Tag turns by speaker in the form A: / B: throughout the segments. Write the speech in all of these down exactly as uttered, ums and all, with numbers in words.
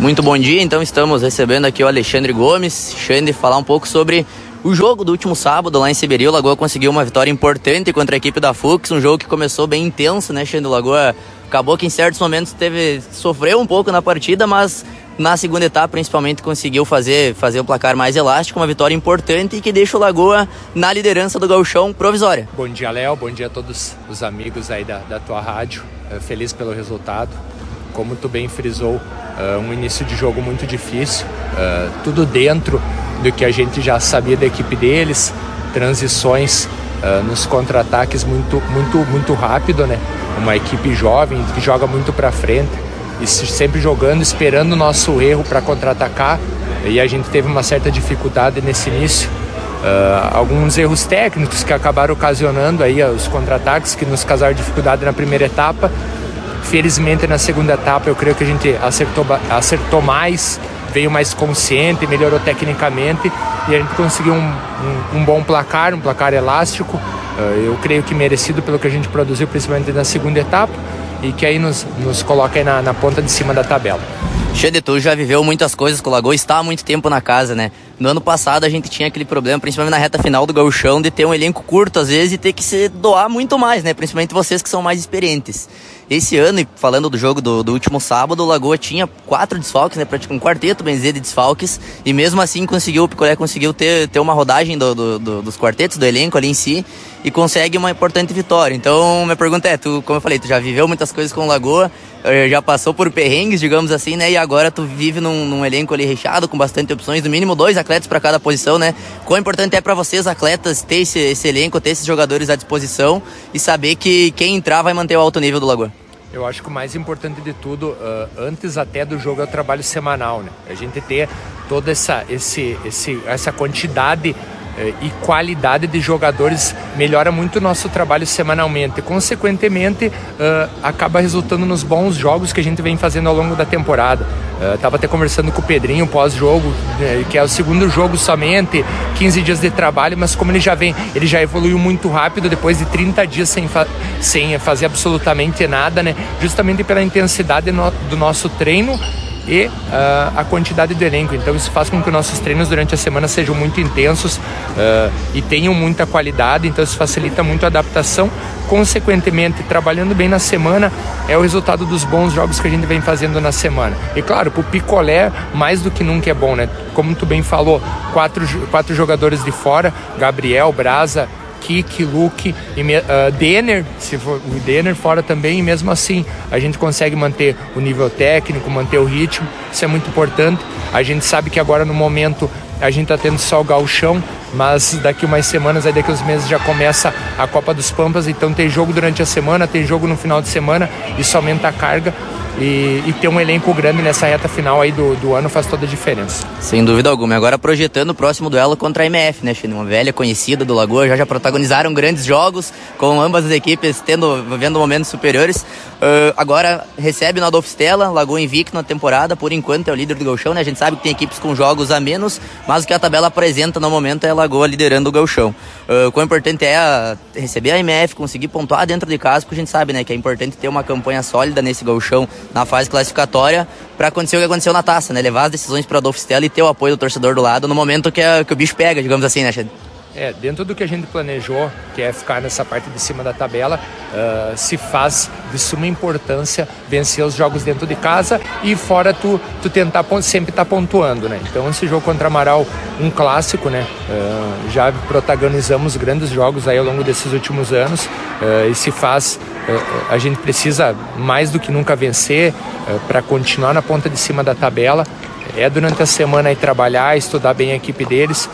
A: Muito bom dia, então estamos recebendo aqui o Alexandre Gomes. Alexandre, falar um pouco sobre o jogo do último sábado lá em Seberi. O Lagoa conseguiu uma vitória importante contra a equipe da Fux, um jogo que começou bem intenso, né, Alexandre? O Lagoa acabou que em certos momentos teve, sofreu um pouco na partida, mas na segunda etapa principalmente conseguiu fazer, fazer o placar mais elástico, uma vitória importante e que deixa o Lagoa na liderança do gauchão provisória.
B: Bom dia, Léo, bom dia a todos os amigos aí da, da tua rádio, feliz pelo resultado. Como tu bem frisou, uh, um início de jogo muito difícil, uh, tudo dentro do que a gente já sabia da equipe deles, transições uh, nos contra-ataques muito, muito, muito rápido, né? Uma equipe jovem que joga muito para frente e sempre jogando, esperando o nosso erro para contra-atacar, e a gente teve uma certa dificuldade nesse início. Uh, alguns erros técnicos que acabaram ocasionando aí os contra-ataques que nos causaram dificuldade na primeira etapa. Felizmente na segunda etapa eu creio que a gente acertou, acertou mais, veio mais consciente, melhorou tecnicamente e a gente conseguiu um, um, um bom placar, um placar elástico, uh, eu creio que merecido pelo que a gente produziu, principalmente na segunda etapa, e que aí nos, nos coloca aí na, na ponta de cima da tabela.
A: Xande, tu já viveu muitas coisas com o Lagoa, está há muito tempo na casa, né? No ano passado a gente tinha aquele problema, principalmente na reta final do gauchão, de ter um elenco curto às vezes e ter que se doar muito mais, né? Principalmente vocês que são mais experientes. Esse ano, e falando do jogo do, do último sábado, o Lagoa tinha quatro desfalques, né? Praticamente um quarteto, bem dizer, de desfalques, e mesmo assim conseguiu, o Picolé conseguiu ter, ter uma rodagem do, do, do, dos quartetos, do elenco ali em si, e consegue uma importante vitória. Então, minha pergunta é, tu, como eu falei, tu já viveu muitas coisas com o Lagoa, já passou por perrengues, digamos assim, né? E agora tu vive num, num elenco ali recheado, com bastante opções, no mínimo dois atletas para cada posição, né? Quão importante é para vocês, atletas, ter esse, esse elenco, ter esses jogadores à disposição e saber que quem entrar vai manter o alto nível do Lagoa?
B: Eu acho que o mais importante de tudo, uh, antes até do jogo, é o trabalho semanal, né? A gente ter toda essa, esse, esse, essa quantidade e qualidade de jogadores melhora muito o nosso trabalho semanalmente. Consequentemente, uh, acaba resultando nos bons jogos que a gente vem fazendo ao longo da temporada. Uh, tava até conversando com o Pedrinho pós-jogo, uh, que é o segundo jogo somente, quinze dias de trabalho, mas como ele já vem, ele já evoluiu muito rápido depois de trinta dias sem, fa- sem fazer absolutamente nada, né? Justamente pela intensidade no- do nosso treino e uh, a quantidade do elenco. Então isso faz com que nossos treinos durante a semana sejam muito intensos uh, e tenham muita qualidade, então isso facilita muito a adaptação. Consequentemente, trabalhando bem na semana é o resultado dos bons jogos que a gente vem fazendo na semana. E claro, pro Picolé mais do que nunca é bom, né? Como tu bem falou, quatro, quatro jogadores de fora, Gabriel, Brasa, Kiki, Luke e uh, Denner, se for o Denner fora também, e mesmo assim a gente consegue manter o nível técnico, manter o ritmo, isso é muito importante. A gente sabe que agora no momento a gente está tendo só o gauchão, mas daqui umas semanas, aí daqui uns meses já começa a Copa dos Pampas, então tem jogo durante a semana, tem jogo no final de semana, isso aumenta a carga. E, e ter um elenco grande nessa reta final aí do, do ano faz toda a diferença.
A: Sem dúvida alguma. Agora projetando o próximo duelo contra a M F, né, Chino? Uma velha conhecida do Lagoa, já já protagonizaram grandes jogos, com ambas as equipes tendo, vivendo momentos superiores. Uh, agora recebe no Adolfo Stella, Lagoa invicto na temporada, por enquanto é o líder do gauchão, né? A gente sabe que tem equipes com jogos a menos, mas o que a tabela apresenta no momento é a Lagoa liderando o gauchão. Uh, quão importante é a, receber a M F, conseguir pontuar dentro de casa, porque a gente sabe, né, que é importante ter uma campanha sólida nesse gauchão na fase classificatória para acontecer o que aconteceu na taça, né? Levar as decisões para Adolfo Stella e ter o apoio do torcedor do lado no momento que, a, que o bicho pega, digamos assim, né, Xande?
B: É, dentro do que a gente planejou, que é ficar nessa parte de cima da tabela, uh, se faz de suma importância vencer os jogos dentro de casa e fora tu, tu tentar sempre estar tá pontuando, né? Então esse jogo contra Amaral, um clássico, né? Uh, já protagonizamos grandes jogos aí ao longo desses últimos anos uh, e se faz, uh, a gente precisa mais do que nunca vencer uh, para continuar na ponta de cima da tabela. É durante a semana aí trabalhar, estudar bem a equipe deles.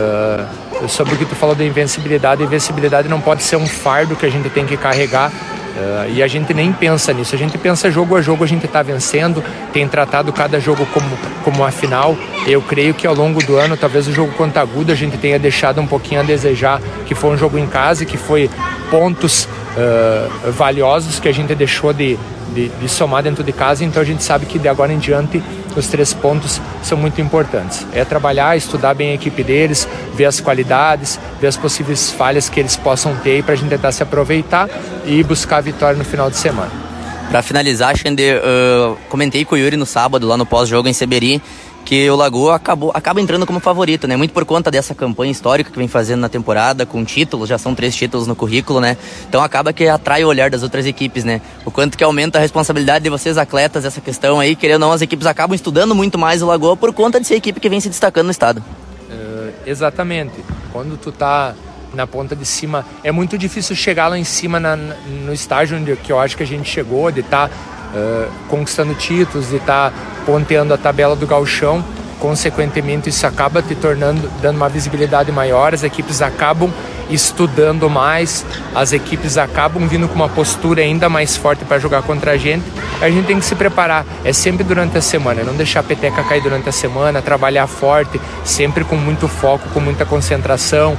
B: Uh, sobre o que tu falou da invencibilidade, a invencibilidade não pode ser um fardo que a gente tem que carregar. Uh, e a gente nem pensa nisso, a gente pensa jogo a jogo, a gente está vencendo, tem tratado cada jogo como, como uma final. Eu creio que ao longo do ano, talvez o jogo contra a Aguda a gente tenha deixado um pouquinho a desejar, que foi um jogo em casa e que foi pontos uh, valiosos que a gente deixou de, de, de somar dentro de casa. Então a gente sabe que de agora em diante os três pontos são muito importantes. É trabalhar, estudar bem a equipe deles, ver as qualidades, ver as possíveis falhas que eles possam ter para a gente tentar se aproveitar e buscar a vitória no final de semana.
A: Para finalizar, Xander, uh, comentei com o Yuri no sábado, lá no pós-jogo em Seberi, que o Lagoa acabou, acaba entrando como favorito, né? Muito por conta dessa campanha histórica que vem fazendo na temporada, com títulos, já são três títulos no currículo, né? Então acaba que atrai o olhar das outras equipes, né? O quanto que aumenta a responsabilidade de vocês, atletas, essa questão aí, querendo ou não, as equipes acabam estudando muito mais o Lagoa por conta de ser a equipe que vem se destacando no estado.
B: Uh, exatamente. Quando tu tá na ponta de cima, é muito difícil chegar lá em cima na, no estágio onde que eu acho que a gente chegou, de estar... Tá Uh, conquistando títulos, de estar tá ponteando a tabela do gauchão. Consequentemente, isso acaba te tornando, dando uma visibilidade maior, as equipes acabam estudando mais, as equipes acabam vindo com uma postura ainda mais forte para jogar contra a gente. A gente tem que se preparar, é sempre durante a semana, não deixar a peteca cair durante a semana, trabalhar forte, sempre com muito foco, com muita concentração,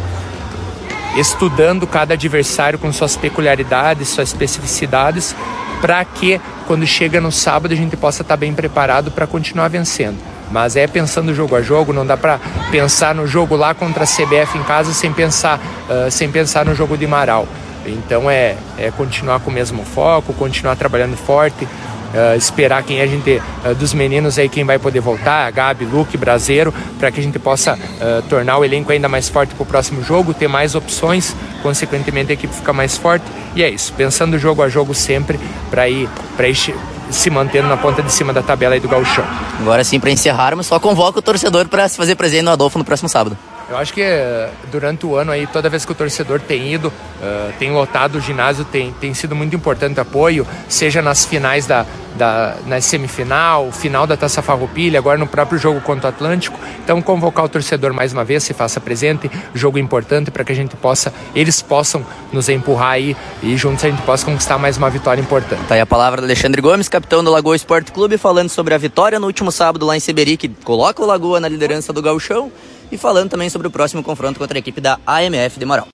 B: estudando cada adversário com suas peculiaridades, suas especificidades, para que quando chega no sábado a gente possa estar bem preparado para continuar vencendo. Mas é pensando jogo a jogo, não dá para pensar no jogo lá contra a C B F em casa sem pensar, uh, sem pensar no jogo de Marau. Então é, é continuar com o mesmo foco, continuar trabalhando forte, uh, esperar quem a gente, uh, dos meninos aí, quem vai poder voltar, Gabi, Luque, Braseiro, para que a gente possa uh, tornar o elenco ainda mais forte para o próximo jogo, ter mais opções, consequentemente a equipe fica mais forte. E é isso, pensando jogo a jogo sempre para ir, para ir se mantendo na ponta de cima da tabela aí do gauchão.
A: Agora sim, para encerrarmos, só convoca o torcedor para se fazer presente no Adolfo no próximo sábado.
B: Eu acho que durante o ano aí, toda vez que o torcedor tem ido, uh, tem lotado o ginásio, tem, tem sido muito importante apoio, seja nas finais da, da na semifinal, final da Taça Farroupilha, agora no próprio jogo contra o Atlântico. Então convocar o torcedor mais uma vez, se faça presente, jogo importante para que a gente possa, eles possam nos empurrar aí e juntos a gente possa conquistar mais uma vitória importante.
A: Tá aí a palavra do Alexandre Gomes, capitão do Lagoa Esporte Clube, falando sobre a vitória no último sábado lá em Seberi, que coloca o Lagoa na liderança do gauchão, e falando também sobre o próximo confronto contra a equipe da A M F de Marau.